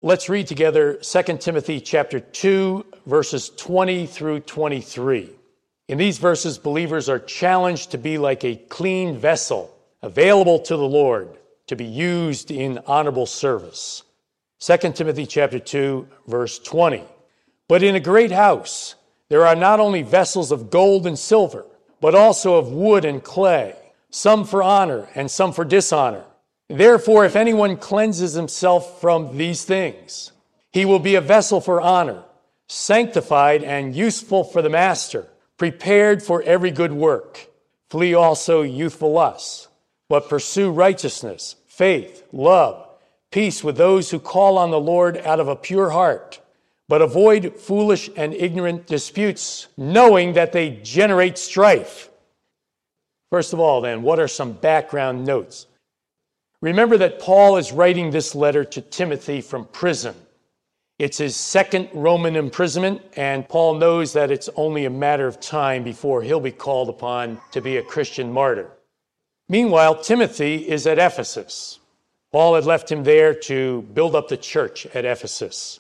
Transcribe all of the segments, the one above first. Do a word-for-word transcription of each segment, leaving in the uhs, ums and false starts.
Let's read together Second Timothy chapter two, verses twenty through twenty-three. In these verses, believers are challenged to be like a clean vessel, available to the Lord, to be used in honorable service. Second Timothy chapter two, verse twenty. But in a great house, there are not only vessels of gold and silver, but also of wood and clay, some for honor and some for dishonor. Therefore, if anyone cleanses himself from these things, he will be a vessel for honor, sanctified and useful for the master, prepared for every good work. Flee also youthful lusts, but pursue righteousness, faith, love, peace with those who call on the Lord out of a pure heart. But avoid foolish and ignorant disputes, knowing that they generate strife. First of all, then, what are some background notes? Remember that Paul is writing this letter to Timothy from prison. It's his second Roman imprisonment, and Paul knows that it's only a matter of time before he'll be called upon to be a Christian martyr. Meanwhile, Timothy is at Ephesus. Paul had left him there to build up the church at Ephesus.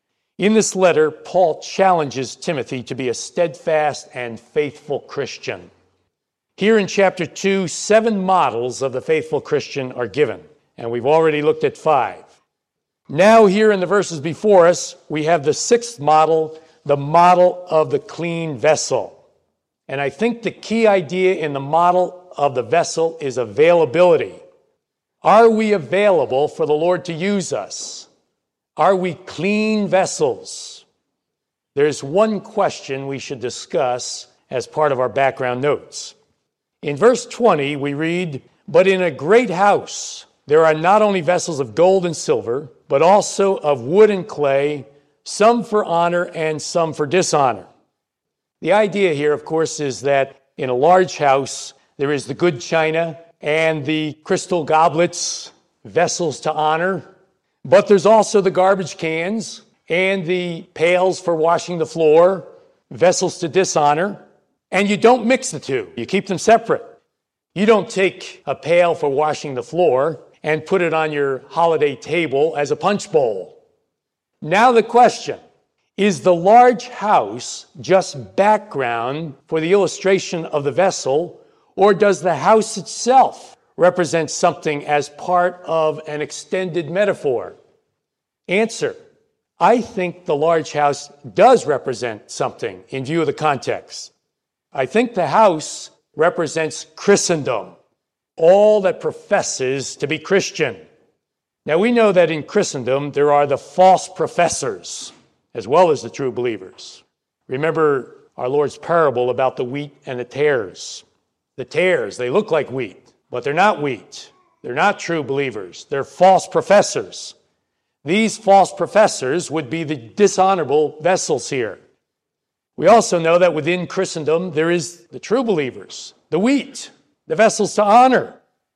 In this letter, Paul challenges Timothy to be a steadfast and faithful Christian. Here in chapter two, seven models of the faithful Christian are given, and we've already looked at five. Now here in the verses before us, we have the sixth model, the model of the clean vessel. And I think the key idea in the model of the vessel is availability. Are we available for the Lord to use us? Are we clean vessels? There's one question we should discuss as part of our background notes. In verse twenty, we read, "But in a great house there are not only vessels of gold and silver, but also of wood and clay, some for honor and some for dishonor." The idea here, of course, is that in a large house, there is the good china and the crystal goblets, vessels to honor, but there's also the garbage cans and the pails for washing the floor, vessels to dishonor. And you don't mix the two. You keep them separate. You don't take a pail for washing the floor and put it on your holiday table as a punch bowl. Now the question, is the large house just background for the illustration of the vessel, or does the house itself represent something as part of an extended metaphor? Answer, I think the large house does represent something in view of the context. I think the house represents Christendom, all that professes to be Christian. Now we know that in Christendom there are the false professors as well as the true believers. Remember our Lord's parable about the wheat and the tares. The tares, they look like wheat, but they're not wheat. They're not true believers. They're false professors. These false professors would be the dishonorable vessels here. We also know that within Christendom, there is the true believers, the wheat, the vessels to honor.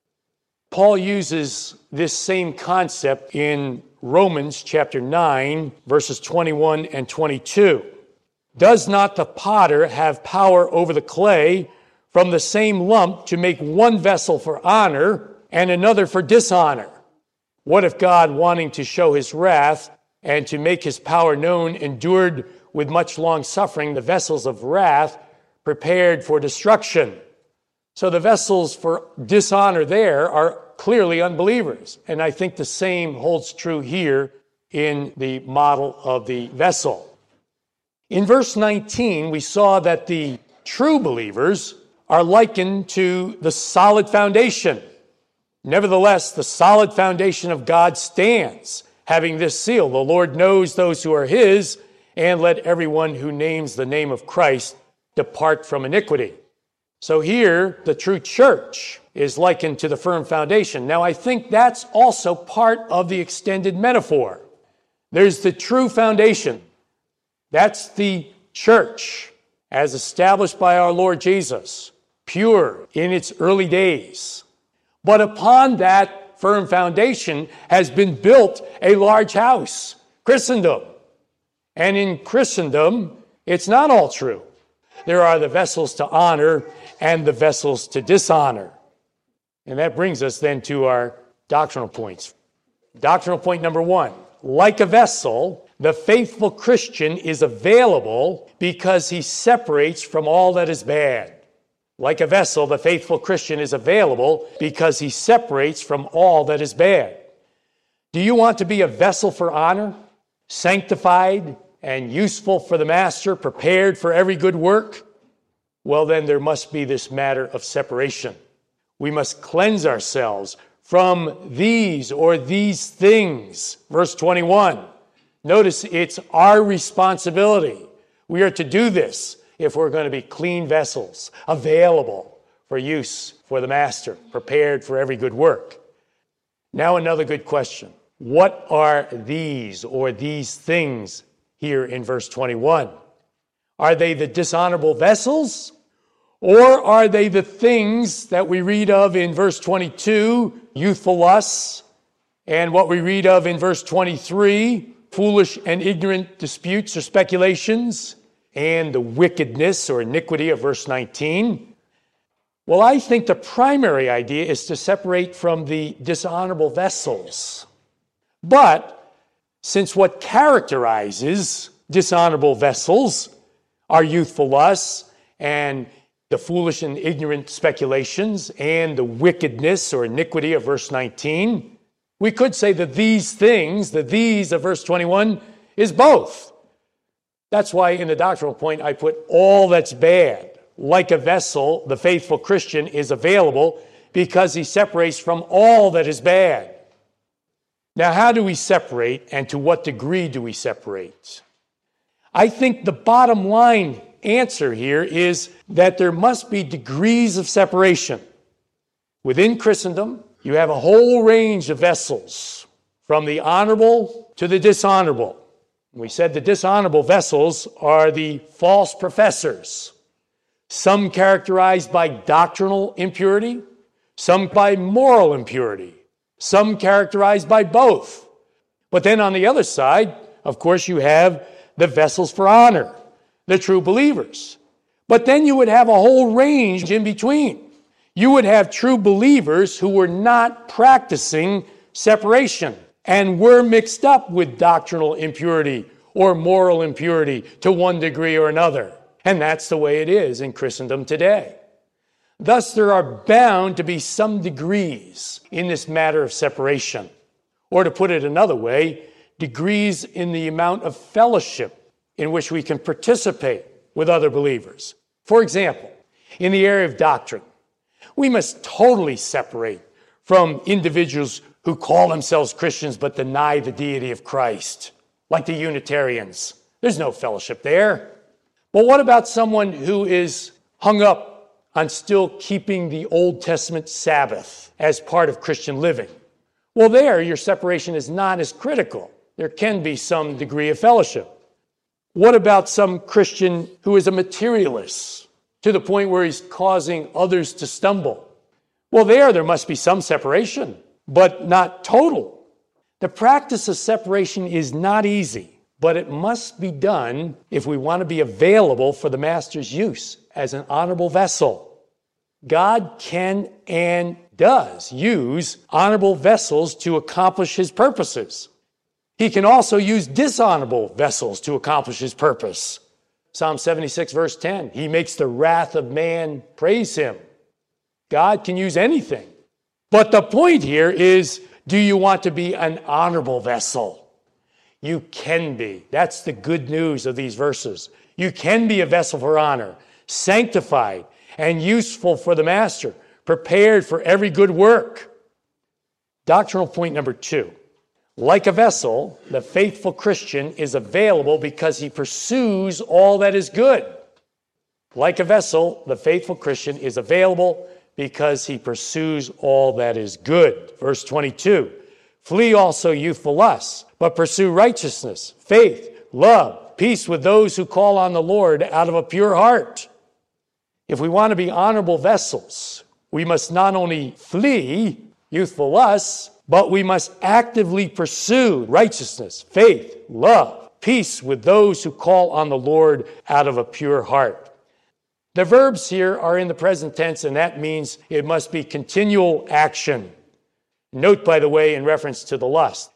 Paul uses this same concept in Romans chapter nine, verses twenty-one and twenty-two. Does not the potter have power over the clay from the same lump to make one vessel for honor and another for dishonor? What if God, wanting to show his wrath and to make his power known, endured with much long suffering the vessels of wrath prepared for destruction? So the vessels for dishonor there are clearly unbelievers. And I think the same holds true here in the model of the vessel. In verse nineteen, we saw that the true believers are likened to the solid foundation. Nevertheless, the solid foundation of God stands, having this seal: the Lord knows those who are his, and let everyone who names the name of Christ depart from iniquity. So here, the true church is likened to the firm foundation. Now, I think that's also part of the extended metaphor. There's the true foundation. That's the church, as established by our Lord Jesus, pure in its early days. But upon that firm foundation has been built a large house, Christendom. And in Christendom, it's not all true. There are the vessels to honor and the vessels to dishonor. And that brings us then to our doctrinal points. Doctrinal point number one, like a vessel, the faithful Christian is available because he separates from all that is bad. Like a vessel, the faithful Christian is available because he separates from all that is bad. Do you want to be a vessel for honor, sanctified and useful for the master, prepared for every good work? Well, then there must be this matter of separation. We must cleanse ourselves from these or these things. Verse twenty-one. Notice it's our responsibility. We are to do this if we're going to be clean vessels, available for use for the master, prepared for every good work. Now another good question. What are these or these things here in verse twenty-one? Are they the dishonorable vessels? Or are they the things that we read of in verse twenty-two, youthful lusts, and what we read of in verse twenty-three, foolish and ignorant disputes or speculations, and the wickedness or iniquity of verse nineteen? Well, I think the primary idea is to separate from the dishonorable vessels. But since what characterizes dishonorable vessels are youthful lusts and the foolish and ignorant speculations and the wickedness or iniquity of verse nineteen, we could say that these things, the these of verse twenty-one, is both. That's why in the doctrinal point I put all that's bad. Like a vessel, the faithful Christian is available because he separates from all that is bad. Now, how do we separate, and to what degree do we separate? I think the bottom line answer here is that there must be degrees of separation. Within Christendom, you have a whole range of vessels, from the honorable to the dishonorable. We said the dishonorable vessels are the false professors, some characterized by doctrinal impurity, some by moral impurity, some characterized by both. But then on the other side, of course, you have the vessels for honor, the true believers. But then you would have a whole range in between. You would have true believers who were not practicing separation and were mixed up with doctrinal impurity or moral impurity to one degree or another. And that's the way it is in Christendom today. Thus, there are bound to be some degrees in this matter of separation. Or to put it another way, degrees in the amount of fellowship in which we can participate with other believers. For example, in the area of doctrine, we must totally separate from individuals who call themselves Christians but deny the deity of Christ, like the Unitarians. There's no fellowship there. But what about someone who is hung up on still keeping the Old Testament Sabbath as part of Christian living? Well, there, your separation is not as critical. There can be some degree of fellowship. What about some Christian who is a materialist to the point where he's causing others to stumble? Well, there, there must be some separation, but not total. The practice of separation is not easy, but it must be done if we want to be available for the master's use as an honorable vessel. God can and does use honorable vessels to accomplish his purposes. He can also use dishonorable vessels to accomplish his purpose. Psalm seventy-six, verse ten, he makes the wrath of man praise him. God can use anything. But the point here is, do you want to be an honorable vessel? You can be. That's the good news of these verses. You can be a vessel for honor, sanctified and useful for the master, prepared for every good work. Doctrinal point number two. Like a vessel, the faithful Christian is available because he pursues all that is good. Like a vessel, the faithful Christian is available because he pursues all that is good. Verse twenty-two, flee also youthful lusts, but pursue righteousness, faith, love, peace with those who call on the Lord out of a pure heart. If we want to be honorable vessels, we must not only flee youthful lusts, but we must actively pursue righteousness, faith, love, peace with those who call on the Lord out of a pure heart. The verbs here are in the present tense, and that means it must be continual action. Note, by the way, in reference to the lust,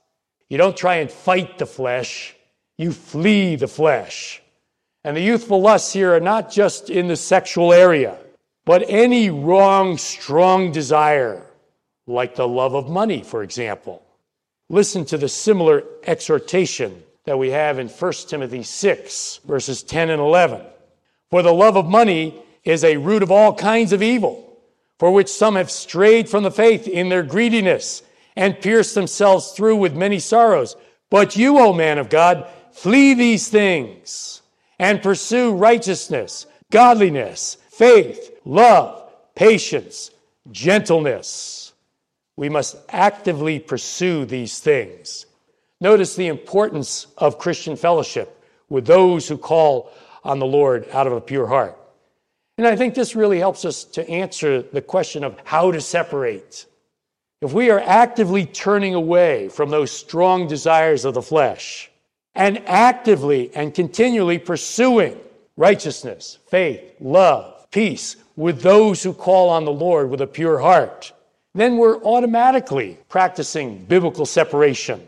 You don't try and fight the flesh, you flee the flesh. And the youthful lusts here are not just in the sexual area, but any wrong, strong desire, like the love of money, for example. Listen to the similar exhortation that we have in First Timothy six, verses ten and eleven. For the love of money is a root of all kinds of evil, for which some have strayed from the faith in their greediness and pierced themselves through with many sorrows. But you, O man of God, flee these things and pursue righteousness, godliness, faith, love, patience, gentleness. We must actively pursue these things. Notice the importance of Christian fellowship with those who call on the Lord out of a pure heart. And I think this really helps us to answer the question of how to separate. If we are actively turning away from those strong desires of the flesh and actively and continually pursuing righteousness, faith, love, peace with those who call on the Lord with a pure heart, then we're automatically practicing biblical separation.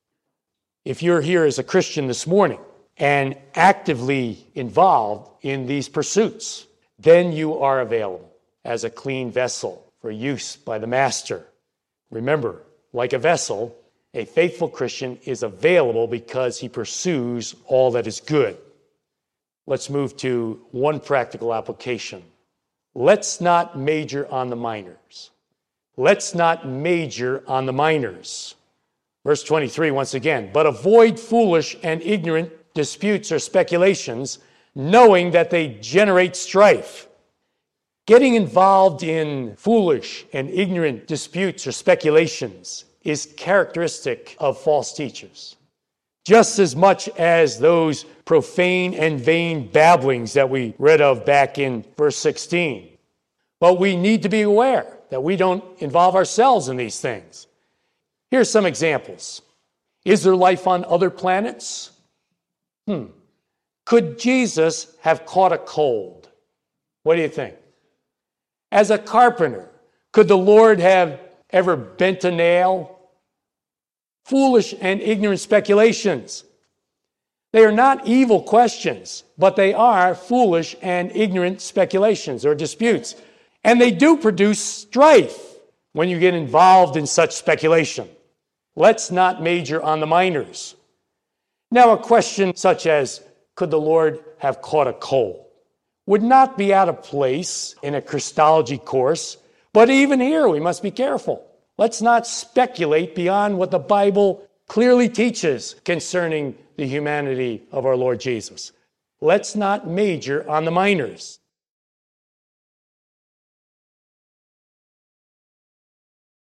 If you're here as a Christian this morning and actively involved in these pursuits, then you are available as a clean vessel for use by the Master. Remember, like a vessel, a faithful Christian is available because he pursues all that is good. Let's move to one practical application. Let's not major on the minors. Let's not major on the minors. Verse twenty-three, once again, but avoid foolish and ignorant disputes or speculations, knowing that they generate strife. Getting involved in foolish and ignorant disputes or speculations is characteristic of false teachers, just as much as those profane and vain babblings that we read of back in verse sixteen. But we need to be aware that we don't involve ourselves in these things. Here's some examples. Is there life on other planets? Hmm. Could Jesus have caught a cold? What do you think? As a carpenter, could the Lord have ever bent a nail? Foolish and ignorant speculations. They are not evil questions, but they are foolish and ignorant speculations or disputes. And they do produce strife when you get involved in such speculation. Let's not major on the minors. Now, a question such as, could the Lord have caught a cold, would not be out of place in a Christology course, but even here we must be careful. Let's not speculate beyond what the Bible clearly teaches concerning the humanity of our Lord Jesus. Let's not major on the minors.